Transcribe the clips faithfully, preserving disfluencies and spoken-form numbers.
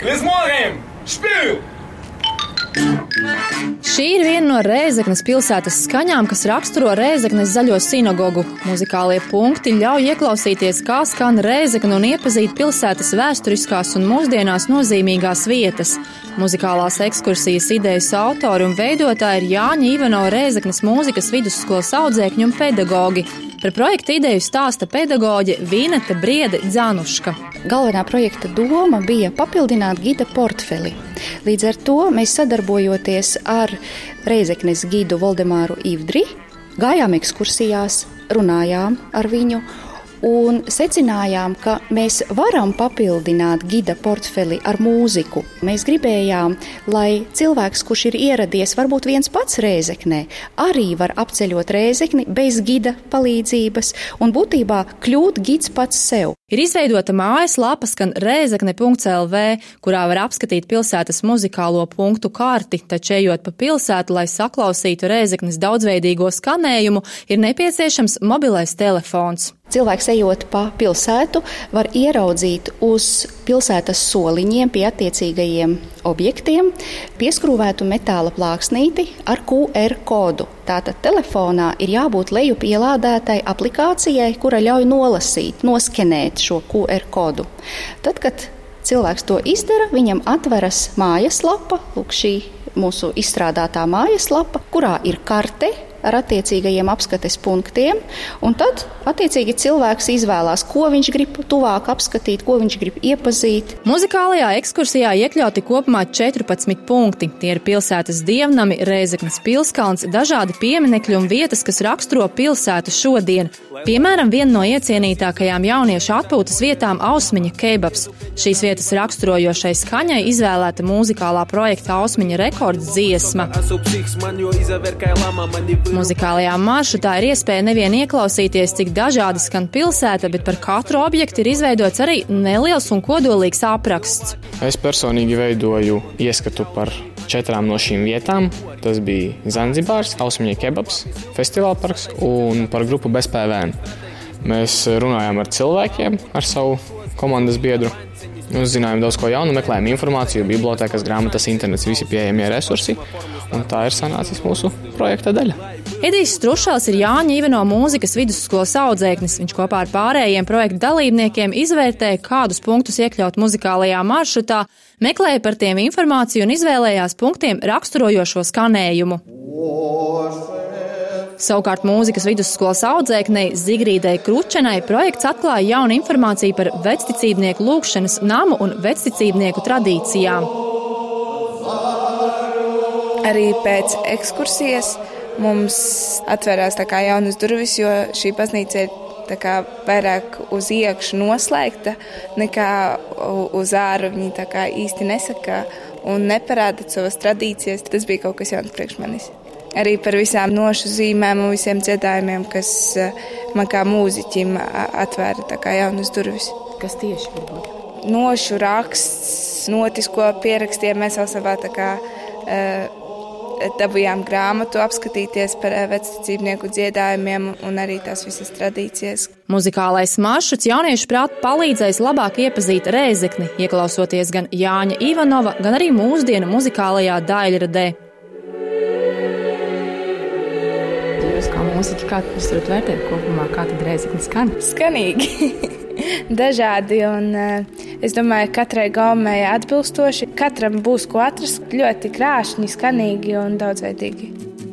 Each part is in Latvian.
Bis morgen! Spiel! Šī ir viena no Rēzeknes pilsētas skaņām, kas raksturo Rēzeknes zaļo sinagogu. Muzikālie punkti ļauj ieklausīties, kā skan Rēzekne un iepazīt pilsētas vēsturiskās un mūsdienās nozīmīgās vietas. Muzikālās ekskursijas idejas autori un veidotāji ir Jāņa Ivanova Rēzeknes mūzikas vidusskolas audzēkņi un pedagogi. Par projekta ideju stāsta pedagoģe Vineta Briede Dzanuška. Galvenā projekta doma bija papildināt gida portfeli. Līdz ar to mēs sadarbojoties ar Rēzeknes gidu Voldemāru Ivdri, gājām ekskursijās, runājām ar viņu un secinājām, ka mēs varam papildināt gida portfeli ar mūziku. Mēs gribējām, lai cilvēks, kurš ir ieradies varbūt viens pats Rēzeknē, arī var apceļot Rēzekni bez gida palīdzības un būtībā kļūt gids pats sev. Ir izveidota mājaslapa skan rēzekne punkts el vē, kurā var apskatīt pilsētas muzikālo punktu karti, taču ejot pa pilsētu, lai saklausītu Rēzeknes daudzveidīgo skanējumu, ir nepieciešams mobilais telefons. Cilvēks ejot pa pilsētu var ieraudzīt uz pilsētas soliņiem pie attiecīgajiem objektiem pieskrūvētu metāla plāksnīti ar Q R kodu. Tātad telefonā ir jābūt lejup ielādētai aplikācijai, kura ļauj nolasīt, noskenēt šo Q R kodu. Tad, kad cilvēks to izdara, viņam atveras mājaslapa, lūk šī mūsu izstrādātā mājaslapa, kurā ir karte ar attiecīgajiem apskates punktiem, un tad attiecīgi cilvēks izvēlās, ko viņš grib tuvāk apskatīt, ko viņš grib iepazīt. Muzikālajā ekskursijā iekļauti kopumā četrpadsmit punkti. Tie ir pilsētas dievnami, Rēzeknes pilskalns, dažādi pieminekļi un vietas, kas raksturo pilsētu šodien. Piemēram, viena no iecienītākajām jauniešu atpūtas vietām Ausmiņa kebabs. Šīs vietas raksturojošai skaņai izvēlēta muzikālā projekta Ausmiņa rekords dziesma. Muzikālajā maršrutā ir iespēja nevien ieklausīties, cik dažādi skan pilsēta, bet par katru objektu ir izveidots arī neliels un kodolīgs apraksts. Es personīgi veidoju ieskatu par četrām no šīm vietām. Tas bija Zanzibārs, Ausmiņa kebabs, festivālparks un par grupu Bez P V N. Mēs runājām ar cilvēkiem, ar savu komandas biedru. Uzzinājām daudz ko jaunu, meklējām informāciju, bibliotēkas, grāmatas, internets, visi pieejamie resursi. Un tā ir sanācis mūsu projekta daļa. Edijs Strušals ir Jāņa Ivanova mūzikas vidusskolas audzēknis. Viņš kopā ar pārējiem projekta dalībniekiem izvērtēja, kādus punktus iekļaut muzikālajā maršrutā, meklēja par tiem informāciju un izvēlējās punktiem raksturojošo skanējumu. Savukārt mūzikas vidusskolas audzēknei Zigrīdei Kručenai projekts atklāja jaunu informāciju par vecticībnieku lūgšanas namu un vecticībnieku tradīcijām. Arī pēc ekskursijas mums atvērās tā kā jaunas durvis, jo šī baznīca ir tā kā vairāk uz iekšu noslēgta nekā uz āru. Viņi tā kā īsti nesaka un neparāda savas tradīcijas. Tas bija kaut kas jauns priekš manis. Arī par visām nošu zīmēm un visiem dziedājumiem, kas man kā mūziķim atvēra tā kā jaunas durvis. Kas tieši varbūt? Nošu raksts, notisko pierakstiem. Mēs vēl savā tā kā dabujām grāmatu apskatīties par vecticībnieku dziedājumiem un arī tās visas tradīcijas. Muzikālais maršruts jauniešu prāt palīdzēs labāk iepazīt Rēzekni, ieklausoties gan Jāņa Ivanova, gan arī mūsdienu muzikālajā daļradē. Jūs kā mūziķi, kā jūs varat vērtēt kopumā, kā tad Rēzekne skan? Skanīgi. Dažādi, un es domāju, katrai gaumei atbilstoši. Katram būs ko atrast, ļoti krāšņi, skanīgi un daudzveidīgi.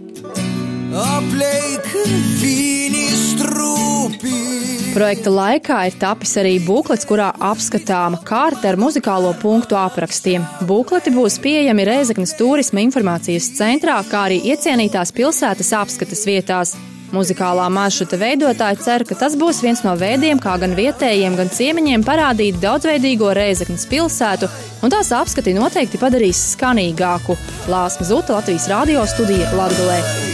Projekta laikā ir tapis arī buklets, kurā apskatāma karte ar muzikālo punktu aprakstiem. Bukleti būs pieejami Rēzeknes turisma informācijas centrā, kā arī iecienītās pilsētas apskates vietās. Muzikālā maršruta veidotāji cer, ka tas būs viens no veidiem, kā gan vietējiem, gan ciemiņiem parādīt daudzveidīgo Rēzeknes pilsētu, un tās apskati noteikti padarīs skanīgāku. Lāsma Zuta, Latvijas radio studija Latgalē.